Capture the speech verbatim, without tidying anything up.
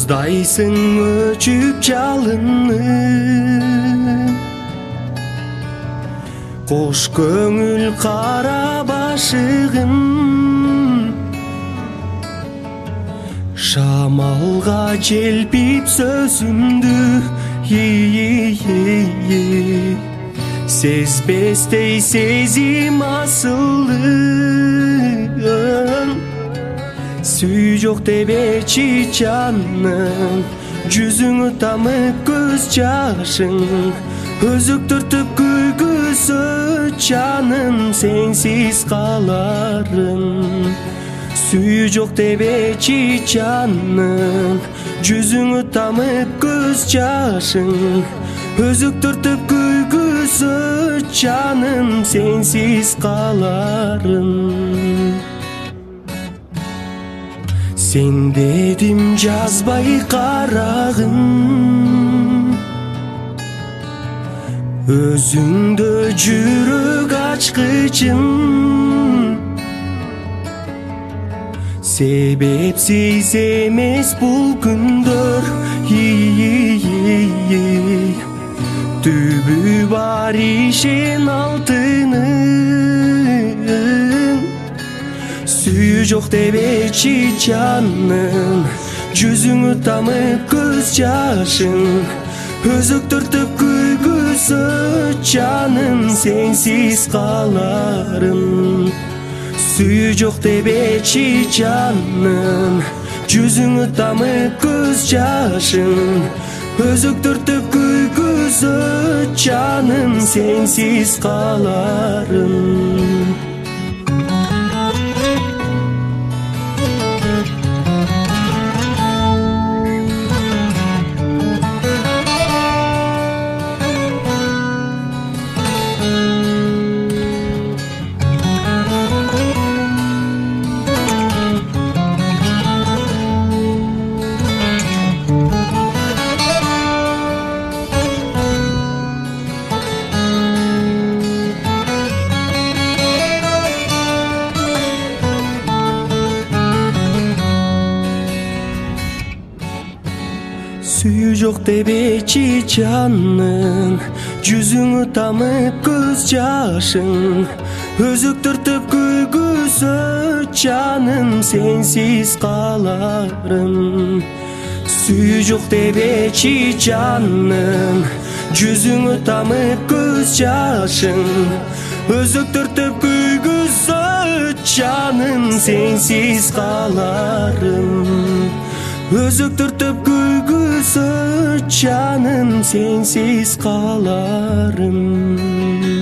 Muzdayсың өчүп жалынып, кош көңүл кара башыгым, шамалга желпип сөзүмдү сезбестей сезим асылын. Сүй жок дебечи жаным, жүзүңү тамып көз жашың, өзүктүртүп күйгүзө жаным, сенсиз каларым. Сүй жок дебечи жаным, жүзүңү тамып көз жашың, өзүктүртүп күйгүзө жаным, сенсиз каларым. Сен дедим жазбай карагым, өзүңдө жүрөк ачкычым, себепсиз эмес бул күндөр, түбү бар ишен алтынын. Сүйүү жок дебечи жаным, жүзүңү тамып көз жашың, өзүктүртүп күйгүзө жаным, сенсиз каларым. Сүйүү жок дебечи жаным, жүзүңү тамып көз жашың, өзүктүртүп күйгүзө жаным, сенсиз каларым. Сүйүү жок дебечи жаным, жүзүңү тамып көз жашың, өзүктүртүп күйгүзө жаным, сенсиз каларым. Сүйүү жок дебечи жаным, жүзүңү тамып көз жашың, өзүктүртүп күйгүзө жаным, сенсиз каларым. Өзүктүртүп күйгүзө жаным, сенсиз каларым.